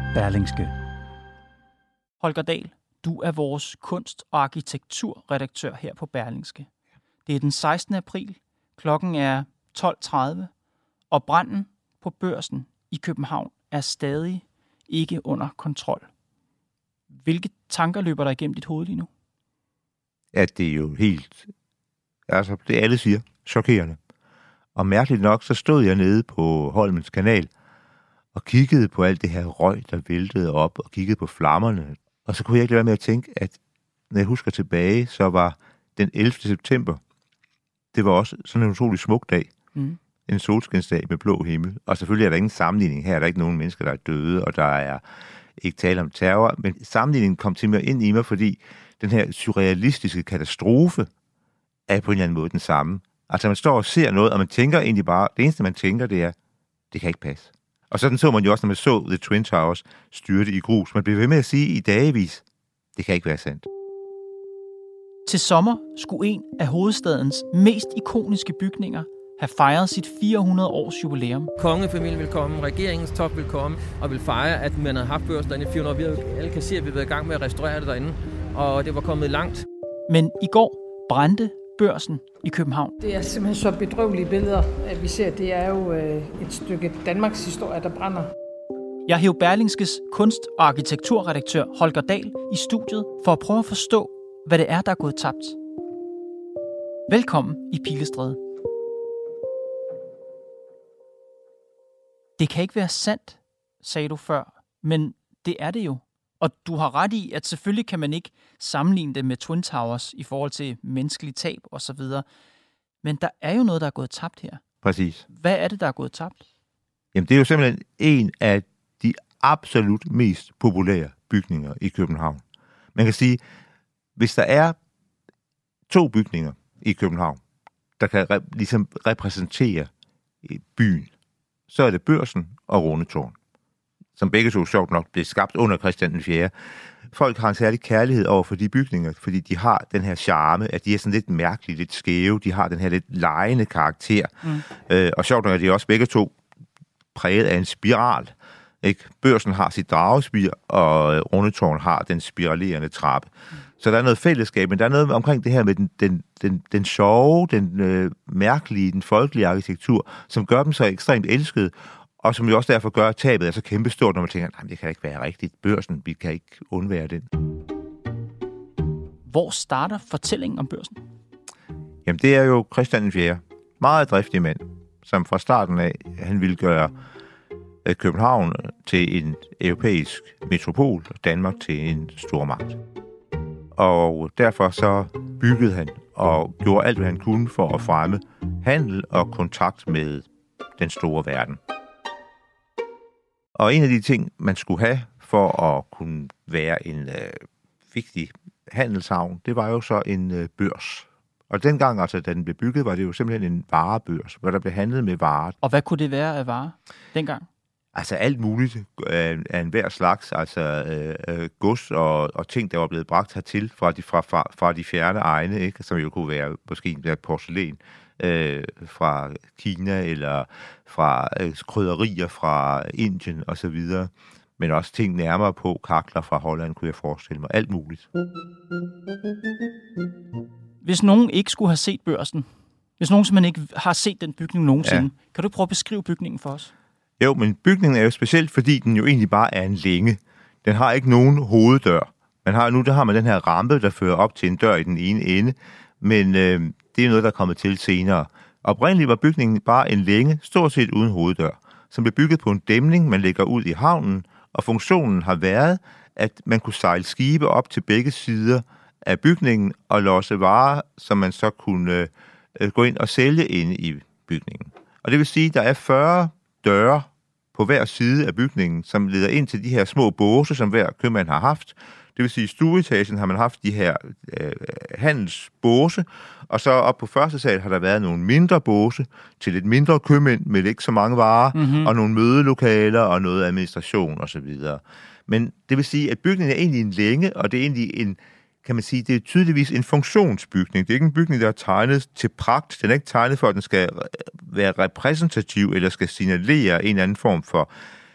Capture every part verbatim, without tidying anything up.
Berlingske. Holger Dahl, du er vores kunst- og arkitekturredaktør her på Berlingske. Det er den sekstende april, klokken er tolv tredive, og branden på Børsen i København er stadig ikke under kontrol. Hvilke tanker løber der igennem dit hoved lige nu? At det er jo helt, altså det alle siger, chokerende. Og mærkeligt nok, så stod jeg nede på Holmens Kanal og kiggede på alt det her røg, der væltede op, og kiggede på flammerne. Og så kunne jeg ikke lade være med at tænke, at når jeg husker tilbage, så var den ellevte september, det var også sådan en utrolig smuk dag. Mm. En solskinsdag med blå himmel. Og selvfølgelig er der ingen sammenligning her. Der er ikke nogen mennesker, der er døde, og der er ikke tale om terror. Men sammenligningen kom til mig ind i mig, fordi den her surrealistiske katastrofe er på en eller anden måde den samme. Altså man står og ser noget, og man tænker egentlig bare, det eneste man tænker, det er, det kan ikke passe. Og sådan så man jo også, når man så The Twin Towers styrte i grus. Man blev ved med at sige i dagevis, det kan ikke være sandt. Til sommer skulle en af hovedstadens mest ikoniske bygninger have fejret sit fire hundrede års jubilæum. Kongefamilien vil komme, regeringens top vil komme, og vil fejre, at man har haft Børsen derinde i fire hundrede år. Vi alle kan se, at vi har været i gang med at restaurere det derinde, og det var kommet langt. Men i går brændte Børsen i København. Det er simpelthen så bedrøvelige billeder, at vi ser. Det er jo et stykke Danmarks historie, der brænder. Jeg hæver Berlingskes kunst- og arkitekturredaktør Holger Dahl i studiet for at prøve at forstå, hvad det er, der er gået tabt. Velkommen i Pilestræde. Det kan ikke være sandt, sagde du før, men det er det jo. Og du har ret i, at selvfølgelig kan man ikke sammenligne det med Twin Towers i forhold til menneskeligt tab osv. Men der er jo noget, der er gået tabt her. Præcis. Hvad er det, der er gået tabt? Jamen, det er jo simpelthen en af de absolut mest populære bygninger i København. Man kan sige, hvis der er to bygninger i København, der kan re- ligesom repræsentere byen, så er det Børsen og Rundetårn, som begge to sjovt nok blev skabt under Christian den fjerde. Folk har en særlig kærlighed over for de bygninger, fordi de har den her charme, at de er sådan lidt mærkelige, lidt skæve, de har den her lidt legende karakter. Mm. Øh, og sjovt nok er de også begge to præget af en spiral. Ikke? Børsen har sit dragespir, og Rundetårn har den spiralerende trappe. Mm. Så der er noget fællesskab, men der er noget omkring det her med den, den, den, den sjove, den øh, mærkelige, den folkelige arkitektur, som gør dem så ekstremt elskede, og som jo også derfor gør, at tabet er så kæmpestort, når man tænker, nej, det kan ikke være rigtigt. Børsen, vi kan ikke undvære den. Hvor starter fortællingen om Børsen? Jamen, det er jo Christian den fjerde. Meget driftig mand, som fra starten af, han ville gøre København til en europæisk metropol, og Danmark til en stormagt. Og derfor så byggede han og gjorde alt, hvad han kunne for at fremme handel og kontakt med den store verden. Og en af de ting, man skulle have for at kunne være en øh, vigtig handelshavn, det var jo så en øh, børs. Og dengang, altså, da den blev bygget, var det jo simpelthen en varebørs, hvor der blev handlet med varer. Og hvad kunne det være af varer dengang? Altså alt muligt af, af enhver slags, altså øh, gods og, og ting, der var blevet bragt hertil fra de, fra, fra, fra de fjerne egne, ikke? Som jo kunne være måske der porcelæn øh, fra Kina, eller fra øh, krydderier fra Indien osv., men også ting nærmere på, kakler fra Holland, kunne jeg forestille mig. Alt muligt. Hvis nogen ikke skulle have set Børsen, hvis nogen simpelthen ikke har set den bygning nogensinde, ja. Kan du prøve at beskrive bygningen for os? Jo, men bygningen er jo specielt, fordi den jo egentlig bare er en længe. Den har ikke nogen hoveddør. Man har, nu der har man den her rampe, der fører op til en dør i den ene ende, men øh, det er noget, der er kommet til senere. Oprindeligt var bygningen bare en længe, stort set uden hoveddør, som blev bygget på en dæmning, man lægger ud i havnen, og funktionen har været, at man kunne sejle skibe op til begge sider af bygningen og losse varer, som man så kunne øh, gå ind og sælge inde i bygningen. Og det vil sige, at der er fyrre døre på hver side af bygningen, som leder ind til de her små båse, som hver købmand har haft. Det vil sige, at i stueetagen har man haft de her øh, handelsbåse, og så op på første sal har der været nogle mindre båse til lidt mindre købmænd med ikke så mange varer, mm-hmm. og nogle mødelokaler og noget administration osv. Men det vil sige, at bygningen er egentlig en længe, og det er egentlig en, kan man sige, det er tydeligvis en funktionsbygning. Det er ikke en bygning, der er tegnet til pragt. Den er ikke tegnet for, at den skal være repræsentativ eller skal signalere en eller anden form for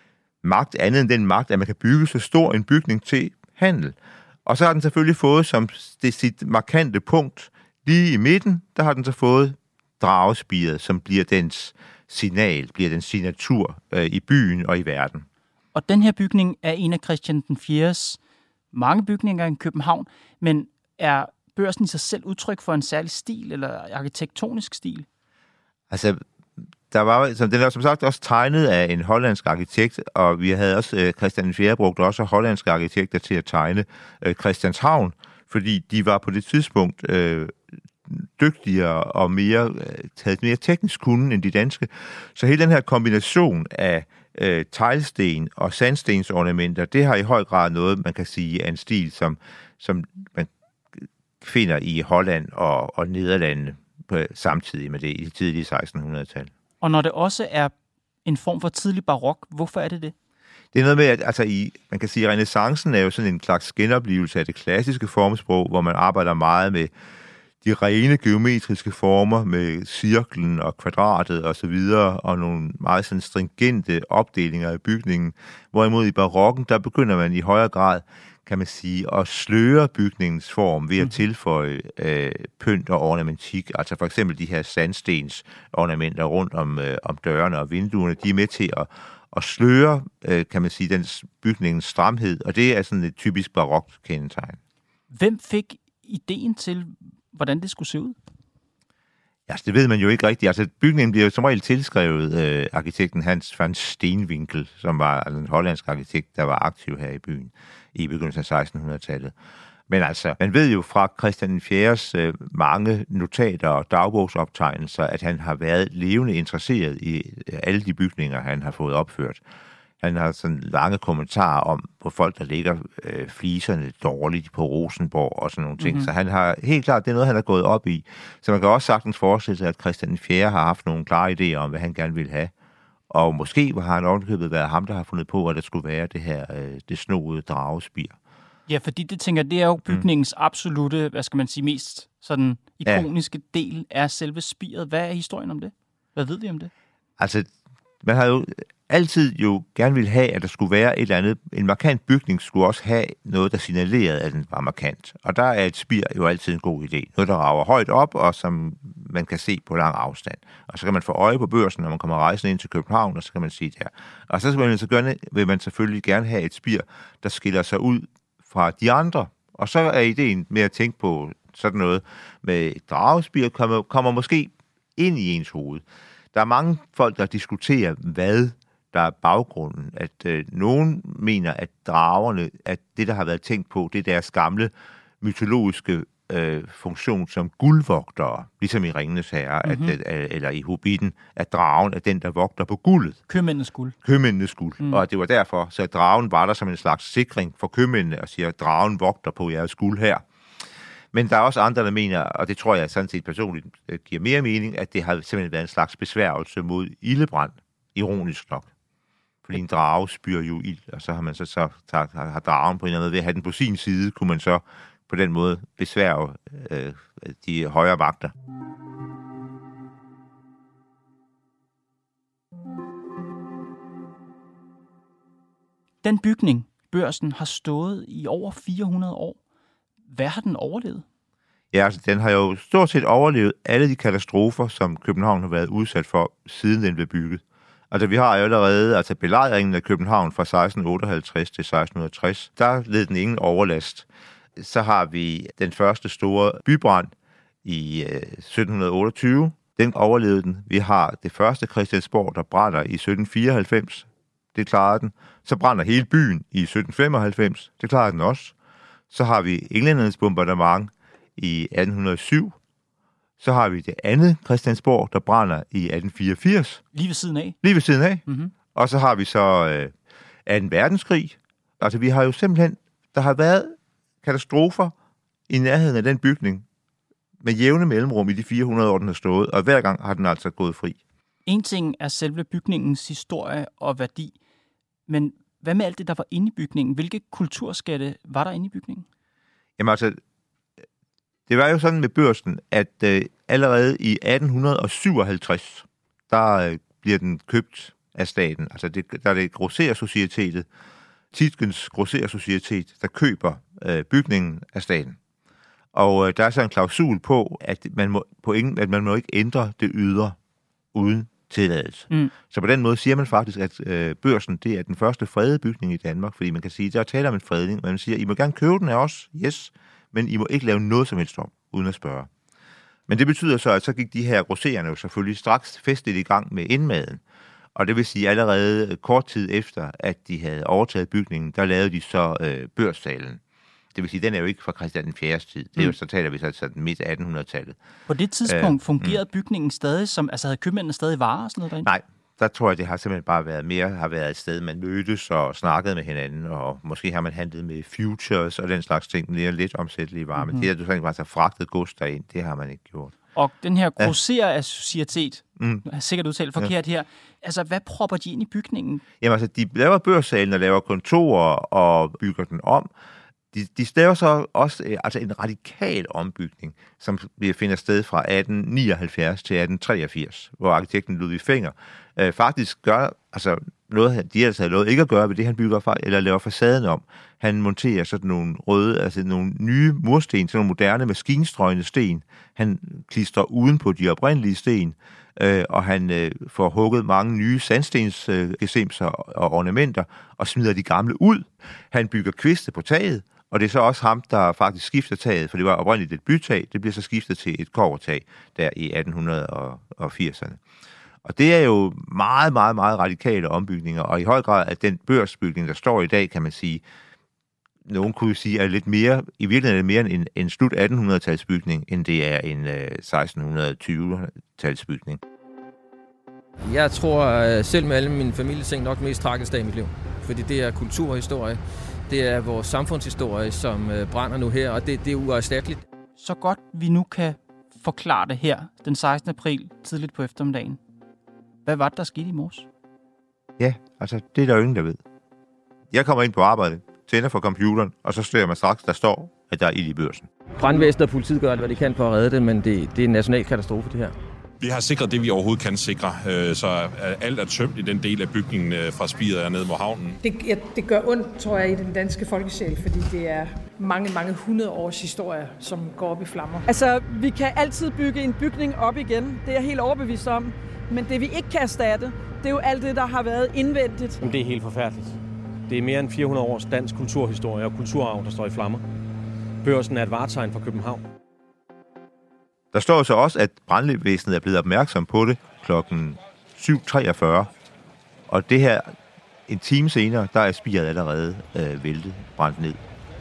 magt andet end den magt, at man kan bygge så stor en bygning til handel. Og så har den selvfølgelig fået som det sit markante punkt, lige i midten, der har den så fået dragespiret, som bliver dens signal, bliver dens signatur øh, i byen og i verden. Og den her bygning er en af Christian den fjerdes mange bygninger i København, men er Børsen i sig selv udtryk for en særlig stil eller arkitektonisk stil? Altså, der var, som den er som sagt også tegnet af en hollandsk arkitekt, og vi havde også, øh, Christian den fjerde brugte også hollandske arkitekter til at tegne øh, Christianshavn, fordi de var på det tidspunkt øh, dygtigere og mere, øh, havde mere teknisk kunde end de danske. Så hele den her kombination af øh, teglsten og sandstensornamenter, det har i høj grad noget, man kan sige, af en stil, som, som man finder i Holland og, og Nederlandene på, samtidig med det i det tidlige sekstenhundredetal. Og når det også er en form for tidlig barok, hvorfor er det det? Det er noget med, at altså, i, man kan sige, at renæssancen er jo sådan en slags genoplevelse af det klassiske formsprog, hvor man arbejder meget med de rene geometriske former, med cirklen og kvadratet og så videre, og nogle meget sådan stringente opdelinger af bygningen. Hvorimod i barokken, der begynder man i højere grad, kan man sige, at sløre bygningens form ved at tilføje øh, pynt og ornamentik. Altså for eksempel de her sandstens ornamenter rundt om, øh, om dørene og vinduerne, de er med til at, at sløre, øh, kan man sige, den bygningens stramhed, og det er sådan et typisk barokt kendetegn. Hvem fik ideen til, hvordan det skulle se ud? Ja, altså, det ved man jo ikke rigtigt. Altså, bygningen bliver jo som regel tilskrevet øh, arkitekten Hans van Steenwinkel, som var altså, en hollandsk arkitekt, der var aktiv her i byen i begyndelsen af sekstenhundredetallet. Men altså, man ved jo fra Christian den fjerdes øh, mange notater og dagbogsoptegnelser, at han har været levende interesseret i øh, alle de bygninger, han har fået opført. Han har sådan lange kommentarer om, på folk, der ligger øh, fliserne dårligt på Rosenborg og sådan nogle ting. Mm-hmm. Så han har helt klart, det er noget, han har gået op i. Så man kan også sagtens forestille sig, at Christian den fjerde har haft nogle klare idéer om, hvad han gerne ville have. Og måske har han ovenikøbet været ham, der har fundet på, at der skulle være det her, øh, det snoede dragespir. Ja, fordi det tænker det er jo bygningens mm. absolute, hvad skal man sige, mest sådan ikoniske ja. del er selve spiret. Hvad er historien om det? Hvad ved vi om det? Altså, man har jo altid jo gerne ville have, at der skulle være et eller andet. En markant bygning skulle også have noget, der signalerede, at den var markant. Og der er et spir jo altid en god idé. Noget, der rager højt op, og som man kan se på lang afstand. Og så kan man få øje på Børsen, når man kommer rejsende ind til København, og så kan man sige der. Og så vil man, så gerne, vil man selvfølgelig gerne have et spir, der skiller sig ud fra de andre. Og så er ideen med at tænke på sådan noget med et dragespir, kommer, kommer måske ind i ens hoved. Der er mange folk, der diskuterer, hvad der er baggrunden. At øh, nogen mener, at dragerne, at det, der har været tænkt på, det er deres gamle mytologiske øh, funktion som guldvogtere, ligesom i Ringenes Herre, mm-hmm. at, at, eller i Hobbiten, at dragen er den, der vogter på guldet. Købmændenes guld. Købmændenes guld. Mm. Og det var derfor, så dragen var der som en slags sikring for købmændene, og siger, at dragen vogter på jeres guld her. Men der er også andre, der mener, og det tror jeg sådan set personligt giver mere mening, at det har simpelthen været en slags besværgelse mod ildebrand, ironisk nok. Fordi en drage spyr jo ild, og så har man så, så tager, har dragen på en eller anden måde ved at have den på sin side, kunne man så på den måde besværge øh, de højere magter. Den bygning, Børsen, har stået i over fire hundrede år. Hvad har den overlevet? Ja, altså, den har jo stort set overlevet alle de katastrofer, som København har været udsat for, siden den blev bygget. Altså, vi har jo allerede altså, belejringen af København fra seksten otteoghalvtreds til seksten tres. Der led den ingen overlast. Så har vi den første store bybrand i øh, sytten otteogtyve. Den overlevede den. Vi har det første Christiansborg, der brænder i sytten fireoghalvfems. Det klarede den. Så brænder hele byen i sytten femoghalvfems. Det klarede den også. Så har vi englændernes bombardement i atten hundrede og syv. Så har vi det andet Christiansborg, der brænder i atten fireogfirs. Lige ved siden af? Lige ved siden af. Mm-hmm. Og så har vi så øh, anden verdenskrig. Altså vi har jo simpelthen, der har været katastrofer i nærheden af den bygning med jævne mellemrum i de fire hundrede år, den har stået, og hver gang har den altså gået fri. En ting er selve bygningens historie og værdi, men hvad med alt det, der var inde i bygningen? Hvilke kulturskatte var der inde i bygningen? Jamen altså, det var jo sådan med Børsen, at øh, allerede i atten syvoghalvtreds, der øh, bliver den købt af staten. Altså det, der er det Grosserer-societetet, Tietgens Grosserer-societet, der køber øh, bygningen af staten. Og øh, der er så en klausul på, at man må, på ingen, at man må ikke ændre det ydre uden tilladelse. Mm. Så på den måde siger man faktisk, at øh, Børsen, det er den første fredede bygning i Danmark, fordi man kan sige, der er tale om en fredning, men man siger, I må gerne købe den af os, yes, men I må ikke lave noget som helst om, uden at spørge. Men det betyder så, at så gik de her grossererne jo selvfølgelig straks festligt i gang med indmaden. Og det vil sige, allerede kort tid efter, at de havde overtaget bygningen, der lavede de så øh, Børssalen. Det vil sige, den er jo ikke fra Christian den fjerdes tid. Det er jo, så taler vi så altså midt attenhundredetallet. På det tidspunkt øh, fungerede mm. bygningen stadig som, altså havde købmændene stadig varer og sådan noget derinde? Nej, der tror jeg, det har simpelthen bare været mere, har været et sted, man mødtes og snakkede med hinanden, og måske har man handlet med futures og den slags ting, men det er lidt omsættelige varer. Mm-hmm. Men det, at du sådan bare så fragtet gods derind, det har man ikke gjort. Og den her Grosserer-societet, mm. jeg har sikkert udtalt forkert ja. her, altså hvad propper de ind i bygningen? Jamen altså, de laver Børssalen og laver kontorer og bygger den om. De, de laver så også altså en radikal ombygning, som finder sted fra atten nioghalvfjerds til atten treogfirs, hvor arkitekten Ludvig Fenger øh, faktisk gør altså noget, de altså har lovet ikke at gøre ved det, han bygger fra, eller laver facaden om. Han monterer sådan nogle røde, altså nogle nye mursten, sådan nogle moderne maskinstrøgne sten. Han klistrer uden på de oprindelige sten, øh, og han øh, får hugget mange nye sandstensgesimser øh, og ornamenter, og smider de gamle ud. Han bygger kviste på taget, og det er så også ham, der faktisk skifter taget, for det var oprindeligt et bytag, det bliver så skiftet til et kobbertag der i atten firserne. Og det er jo meget, meget, meget radikale ombygninger, og i høj grad, at den børsbygning, der står i dag, kan man sige, nogen kunne sige, er lidt mere, i virkeligheden er det mere en, en slut attenhundredetalsbygning, end det er en øh, seksten tyve-talsbygning. Jeg tror selv med alle min families ting nok mest tragisk dag i mit liv, fordi det er kulturhistorie, det er vores samfundshistorie, som øh, brænder nu her, og det, det er uerstatteligt. Så godt vi nu kan forklare det her den sekstende april, tidligt på eftermiddagen. Hvad var det, der skete i morges? Ja, altså, det er der jo ingen, der ved. Jeg kommer ind på arbejde, tænder for computeren, og så ser man straks, der står, at der er ild i Børsen. Brandvæsenet og politiet gør alt, hvad de kan for at redde det, men det, det er en national katastrofe, det her. Vi har sikret det, vi overhovedet kan sikre, så alt er tømt i den del af bygningen fra spiret og ned mod havnen. Det, ja, det gør ondt, tror jeg, i den danske folkesjæl, fordi det er mange, mange hundrede års historie, som går op i flammer. Altså, vi kan altid bygge en bygning op igen, det er jeg helt overbevist om. Men det, vi ikke kan erstatte, det er jo alt det, der har været indvendigt. Det er helt forfærdeligt. Det er mere end fire hundrede års dansk kulturhistorie og kulturarv, der står i flammer. Børsen er et vartegn for København. Der står så også, at brandvæsenet er blevet opmærksom på det klokken syv treogfyrre. Og det her, en time senere, der er spiret allerede øh, væltet, brændt ned.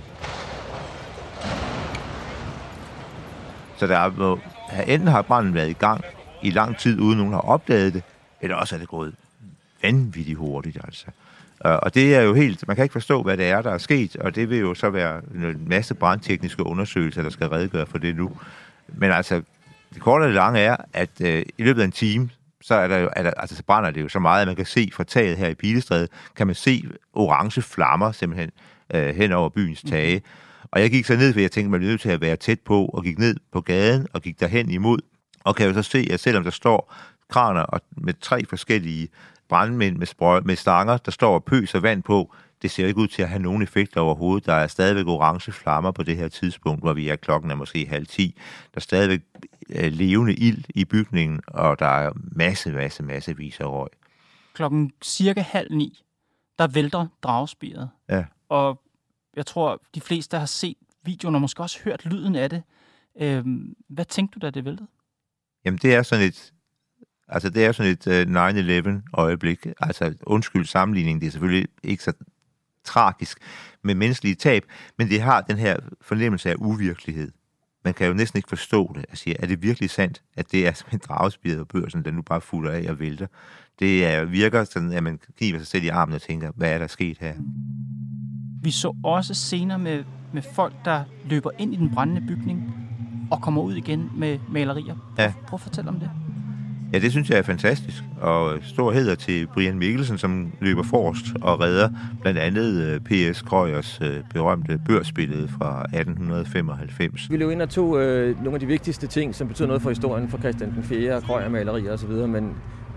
Så der må, enten har branden været i gang i lang tid, uden nogen har opdaget det, eller også er det gået vanvittigt hurtigt, altså. Og det er jo helt, man kan ikke forstå, hvad det er, der er sket, og det vil jo så være en masse brandtekniske undersøgelser, der skal redegøre for det nu. Men altså, det korte og det lange er, at øh, i løbet af en time, så er der jo, er der, altså, så brænder det jo så meget, at man kan se fra taget her i Pilestræde, kan man se orange flammer simpelthen øh, hen over byens tage. Mm. Og jeg gik så ned, for jeg tænkte, man er nødt til at være tæt på, og gik ned på gaden, og gik derhen imod, og kan jo så se, at selvom der står kraner og med tre forskellige brandmænd med, sprøj, med stanger, der står og pøser vand på, det ser ikke ud til at have nogen effekt overhovedet. Der er stadigvæk orange flammer på det her tidspunkt, hvor vi er klokken er måske halv ti. Der er stadigvæk øh, levende ild i bygningen, og der er masse, masse, masse vis af røg. Klokken cirka halv ni, der vælter dragespiret. Ja. Og jeg tror, de fleste har set videoen og måske også hørt lyden af det. Øhm, hvad tænkte du, da det væltede? Jamen, det er sådan et, altså det er sådan et uh, nine eleven øjeblik. Altså, undskyld sammenligning, det er selvfølgelig ikke så tragisk med menneskelige tab, men det har den her fornemmelse af uvirkelighed. Man kan jo næsten ikke forstå det. Altså, er det virkelig sandt, at det er som en dragespiret på Børsen, der nu bare fulder af og vælter? Det er, virker sådan, at man kniber sig selv i armen og tænker, hvad er der sket her? Vi så også scener med, med folk, der løber ind i den brændende bygning og kommer ud igen med malerier. Ja. Prøv at fortælle om det. Ja, det synes jeg er fantastisk, og stor hæder til Brian Mikkelsen, som løber forrest og redder blandt andet P S Krøyers berømte børsbillede fra atten femoghalvfems. Vi løb ind og tog øh, nogle af de vigtigste ting, som betyder noget for historien for Christian den fjerde, Krøyer malerier osv., men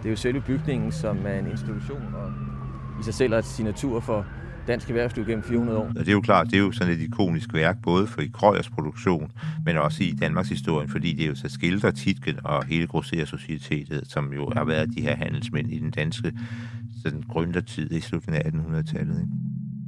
er jo selve bygningen, som er en institution og i sig selv er et signatur for dansk erhvervsliv gennem fire hundrede år. Og det er jo klart, det er jo sådan et ikonisk værk, både for i Krøyers produktion, men også i Danmarks historien, fordi det er jo så skildrer Tietgen og hele Grosserer-societetet, som jo har været de her handelsmænd i den danske sådan gründertid i slutningen af attenhundredetallet. Ikke?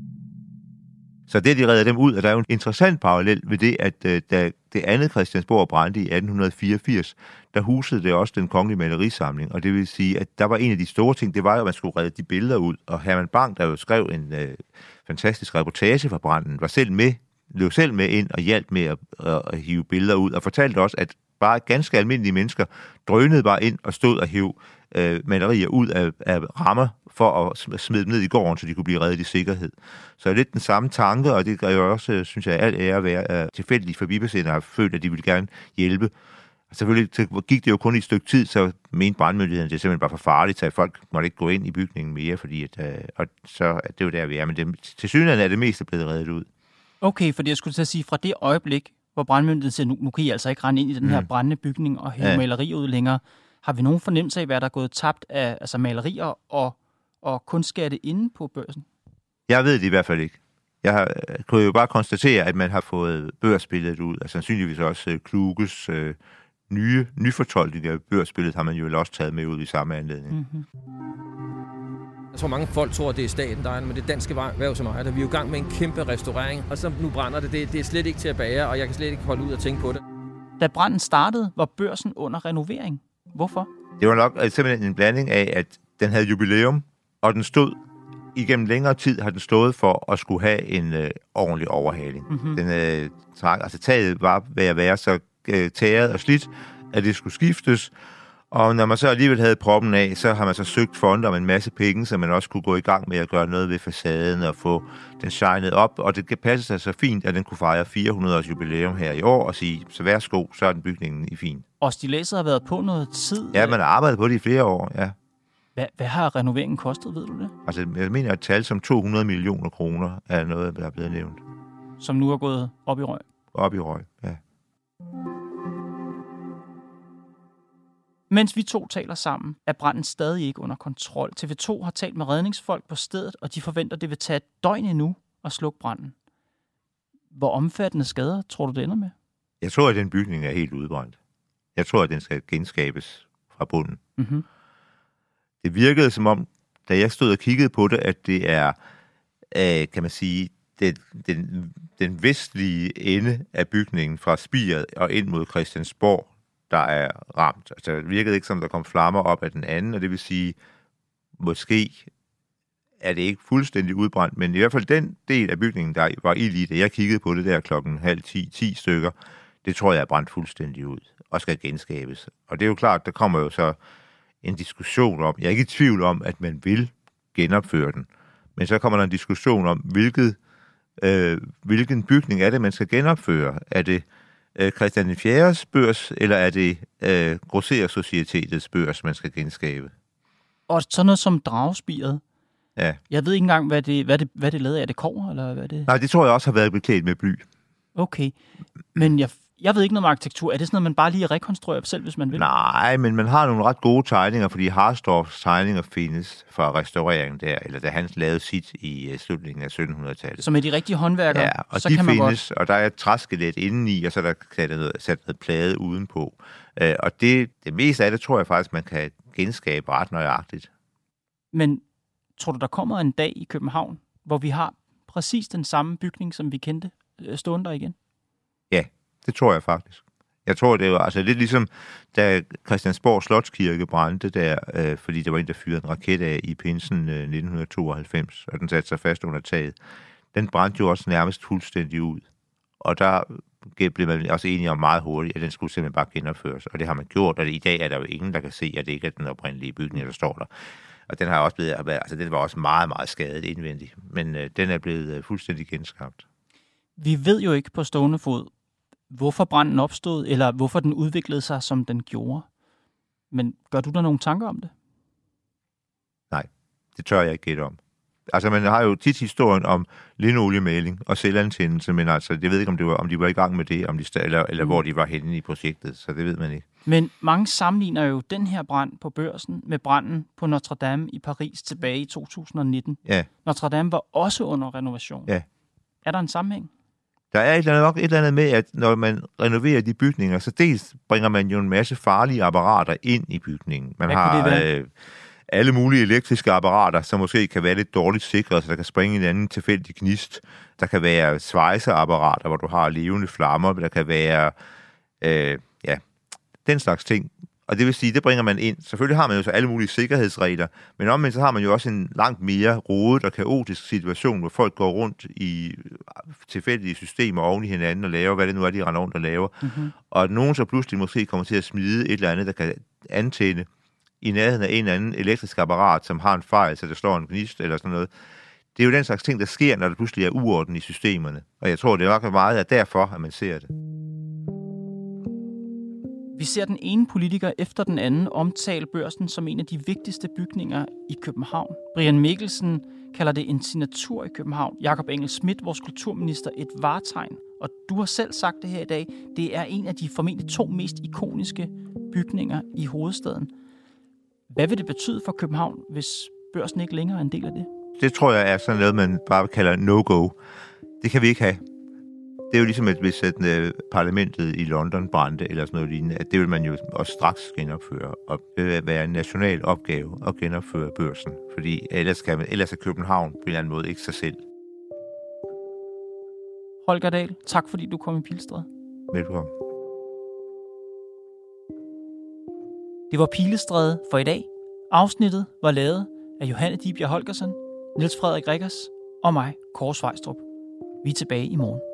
Så det, de redder dem ud, og der er jo en interessant parallel ved det, at uh, da det andet Christiansborg brændte i atten fireogfirs, der husede det også den kongelige malerisamling, og det vil sige, at der var en af de store ting, det var jo, at man skulle redde de billeder ud, og Herman Bang, der jo skrev en uh, fantastisk reportage fra branden, var selv med, løb selv med ind og hjalp med at, at, at hive billeder ud, og fortalte også, at bare ganske almindelige mennesker drønede bare ind og stod og hive øh, malerier ud af, af rammer for at smide dem ned i gården, så de kunne blive reddet i sikkerhed. Så er lidt den samme tanke, og det gør jo også, synes jeg, al ære at være, at tilfældige forbipasserende har følt, at de ville gerne hjælpe. Og selvfølgelig gik det jo kun i et stykke tid, så mente brandmyndigheden, det er simpelthen bare for farligt, så folk måtte ikke gå ind i bygningen mere, fordi at, øh, og så det er jo der, vi er. Men det, til synligheden er det meste blevet reddet ud. Okay, fordi jeg skulle til at sige, fra det øjeblik, hvor brandmyndigheden siger, nu, nu kan I altså ikke rende ind i den her mm. brændende bygning og hæve ja. malerier ud længere. Har vi nogen fornemmelse af, hvad der er gået tabt af altså malerier og, og kunstskatte inde på Børsen? Jeg ved det i hvert fald ikke. Jeg har, kunne jo bare konstatere, at man har fået Børsbilledet ud, og sandsynligvis også uh, Kluges uh, nye, nyfortolkning af Børsbilledet har man jo også taget med ud i samme anledning. Mm-hmm. Jeg tror, mange folk tror, at det er staten, der er, men det er danske erhverv, som ejer det. Vi er jo i gang med en kæmpe restaurering, og så nu brænder det. det. Det er slet ikke til at bære, og jeg kan slet ikke holde ud og tænke på det. Da branden startede, var Børsen under renovering. Hvorfor? Det var nok simpelthen en blanding af, at den havde jubilæum, og den stod igennem længere tid, har den stået for at skulle have en øh, ordentlig overhaling. Mm-hmm. Den, øh, træk, altså taget var ved at være så øh, tæret og slidt, at det skulle skiftes. Og når man så alligevel havde proppen af, så har man så søgt fonde om en masse penge, så man også kunne gå i gang med at gøre noget ved facaden og få den shined op. Og det kan passe sig så fint, at den kunne fejre fire hundrede års jubilæum her i år og sige, så værsgo, så er den bygningen i fin. Og stiladset har været på noget tid? Ja, man har arbejdet på det i flere år, ja. Hvad, hvad har renoveringen kostet, ved du det? Altså, jeg mener, at et tal som to hundrede millioner kroner er noget, der er blevet nævnt. Som nu er gået op i røg? Op i røg, ja. Mens vi to taler sammen, er branden stadig ikke under kontrol. T V to har talt med redningsfolk på stedet, og de forventer, at det vil tage et døgn endnu at slukke branden. Hvor omfattende skader tror du, det ender med? Jeg tror, at den bygning er helt udbrændt. Jeg tror, at den skal genskabes fra bunden. Mm-hmm. Det virkede som om, da jeg stod og kiggede på det, at det er, øh, kan man sige, den, den, den vestlige ende af bygningen fra Spiret og ind mod Christiansborg, der er ramt. Altså, det virkede ikke som, der kom flammer op af den anden, og det vil sige, måske er det ikke fuldstændig udbrændt, men i hvert fald den del af bygningen, der var ild i, da jeg kiggede på det der klokken halv ti, ti stykker, det tror jeg er brændt fuldstændig ud og skal genskabes. Og det er jo klart, der kommer jo så en diskussion om, jeg er ikke i tvivl om, at man vil genopføre den, men så kommer der en diskussion om, hvilket, øh, hvilken bygning er det, man skal genopføre. Er det øh, Christian den fjerdes børs, eller er det øh, Grosserer-societetets børs, man skal genskabe? Og sådan noget som Dragespiret. Ja. Jeg ved ikke engang, hvad det, hvad det, hvad det lavede af. Er det kobber, eller hvad det? Nej, det tror jeg også har været beklædt med bly. Okay, men jeg, jeg ved ikke noget om arkitektur. Er det sådan noget, man bare lige rekonstruerer selv, hvis man vil? Nej, men man har nogle ret gode tegninger, fordi Harsdorffs tegninger findes fra restaureringen der, eller da han lavede sit i slutningen af syttenhundredetallet. Som er de rigtige håndværkere? Ja, og så de kan man findes, godt... og der er et træskelet indeni, og så er der sat noget, sat noget plade udenpå. Uh, og det, det meste af det, tror jeg faktisk, man kan genskabe ret nøjagtigt. Men tror du, der kommer en dag i København, hvor vi har præcis den samme bygning, som vi kendte, stående der igen? Ja, det tror jeg faktisk. Jeg tror, det var altså lidt ligesom, da Christiansborg Slotskirke brændte der, øh, fordi der var en, der fyrede en raket af i pinsen øh, nitten tooghalvfems, og den satte sig fast under taget. Den brændte jo også nærmest fuldstændig ud. Og der blev man også enige om meget hurtigt, at den skulle simpelthen bare genopføres. Og det har man gjort, og i dag er der jo ingen, der kan se, at det ikke er den oprindelige bygning, der står der. Og den har også blevet, altså den var også meget, meget skadet indvendigt, men øh, den er blevet øh, fuldstændig genskabt. Vi ved jo ikke på stående fod, hvorfor branden opstod, eller hvorfor den udviklede sig, som den gjorde. Men gør du der nogle tanker om det? Nej, det tør jeg ikke gætte om. Altså, man har jo tit historien om linooliemaling og selvantændelse, men altså, jeg ved ikke, om, det var, om de var i gang med det, om de stad, eller, eller mm. hvor de var henne i projektet, så det ved man ikke. Men mange sammenligner jo den her brand på Børsen med branden på Notre Dame i Paris tilbage i to tusind og nitten. Ja. Notre Dame var også under renovation. Ja. Er der en sammenhæng? Der er et eller, andet, et eller andet med, at når man renoverer de bygninger, så dels bringer man jo en masse farlige apparater ind i bygningen. Man Hvad har øh, alle mulige elektriske apparater, som måske kan være lidt dårligt sikret, så der kan springe en anden tilfældig gnist. Der kan være svejseapparater, hvor du har levende flammer. Der kan være øh, ja, den slags ting. Og det vil sige, det bringer man ind. Selvfølgelig har man jo så alle mulige sikkerhedsregler, men omvendt så har man jo også en langt mere rodet og kaotisk situation, hvor folk går rundt i tilfældige systemer oven i hinanden og laver, hvad det nu er, de render rundt og laver. Mm-hmm. Og at nogen så pludselig måske kommer til at smide et eller andet, der kan antænde i nærheden af en eller anden elektrisk apparat, som har en fejl, så der slår en gnist eller sådan noget. Det er jo den slags ting, der sker, når der pludselig er uorden i systemerne. Og jeg tror, det er nok meget af derfor, at man ser det. Vi ser den ene politiker efter den anden omtale Børsen som en af de vigtigste bygninger i København. Brian Mikkelsen kalder det en signatur i København. Jakob Engel-Schmidt, vores kulturminister, et vartegn. Og du har selv sagt det her i dag. Det er en af de formentlig to mest ikoniske bygninger i hovedstaden. Hvad vil det betyde for København, hvis Børsen ikke længere er en del af det? Det tror jeg er sådan noget, man bare kalder no-go. Det kan vi ikke have. Det er jo ligesom, at hvis at, uh, parlamentet i London brændte eller sådan noget lignende, at det vil man jo også straks genopføre. Og det vil være en national opgave at genopføre Børsen, fordi ellers, kan man, ellers er København på en eller anden måde ikke sig selv. Holger Dahl, tak fordi du kom i Pilestræde. Velkommen. Det var Pilestræde for i dag. Afsnittet var lavet af Johanne Dibjerg Holgersen, Niels Frederik Rikkers og mig, Kåre Svejstrup. Vi er tilbage i morgen.